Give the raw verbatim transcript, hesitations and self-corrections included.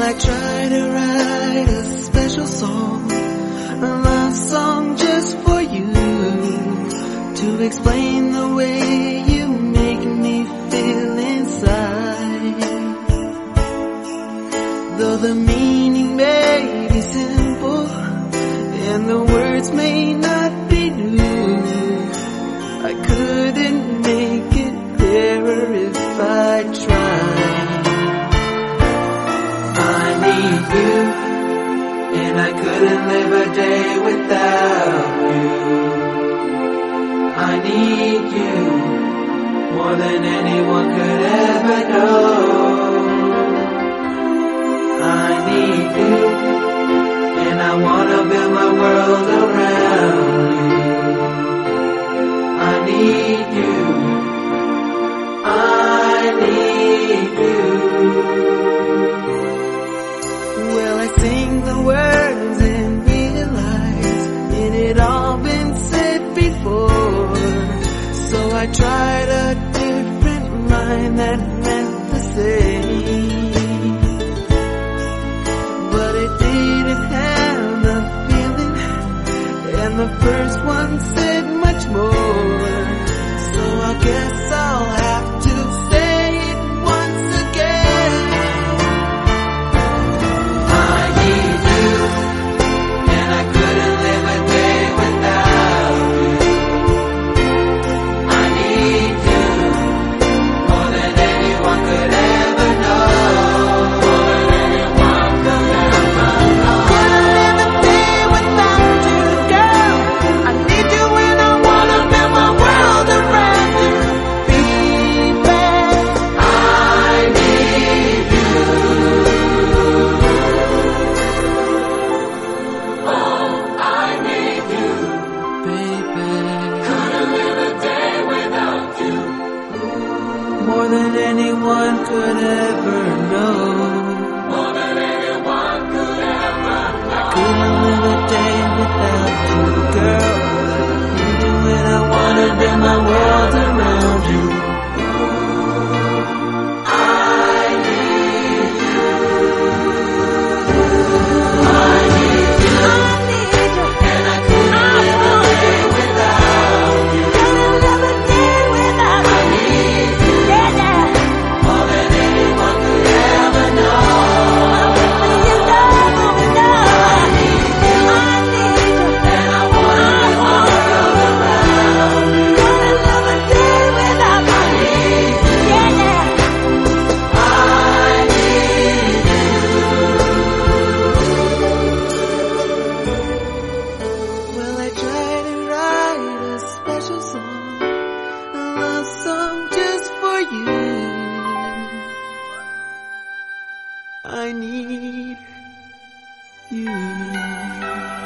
I try to write a special song, a love song just for you, to explain the way you make me feel inside. Though the meaning may be simple and the words may not be new, I couldn't make it clearer if I tried. I need you, and I couldn't live a day without you. I need you more than anyone could ever know. I need you, and I wanna build my world around you. I need you, I need you. Well, I sing the words and realize it had all been said before, so I tried a different line that meant the same, but it didn't have the feeling, and the first one said much more, so I guess I'll have to say it once again. I need you, and I couldn't live a day without you. I need you more than anyone could ever know. More than anyone could ever know. Couldn't live a day without you, girl. I need you and I wanna build my world around you, baby. I need you. Oh, I need you, baby. Couldn't live a day without you. More than anyone could ever know. More than anyone could ever know. I couldn't live a day without you, girl. I need you and I wanna build my world around you. I need you. I need you. And I couldn't live a day without you. I need you more than anyone could ever know. I need you, and I wanna build my world around you. I need you, I need you. Well, I tried to write a special song, a love song just for you. I need you.